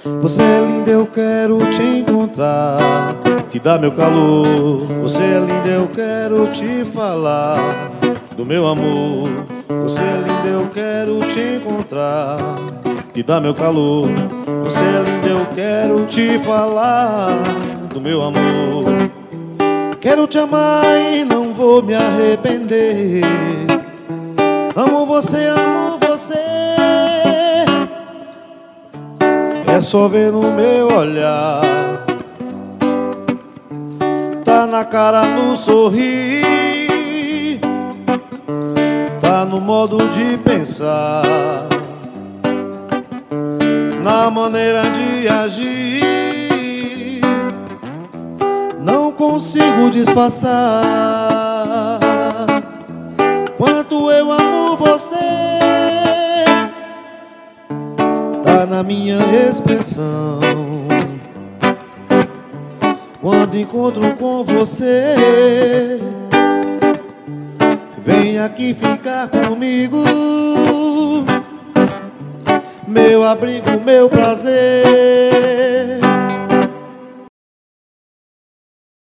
Você é linda, eu quero te encontrar, te dar meu calor. Você é linda, eu quero te falar do meu amor. Você é linda, eu quero te encontrar, te dar meu calor. Você é linda, eu quero te falar do meu amor. Quero te amar e não vou me arrepender. Amo você, amo você. É só ver no meu olhar, tá na cara, no sorrir, tá no modo de pensar, na maneira de agir. Não consigo disfarçar quanto eu amo você. Tá na minha expressão quando encontro com você. Vem aqui ficar comigo, meu abrigo, meu prazer.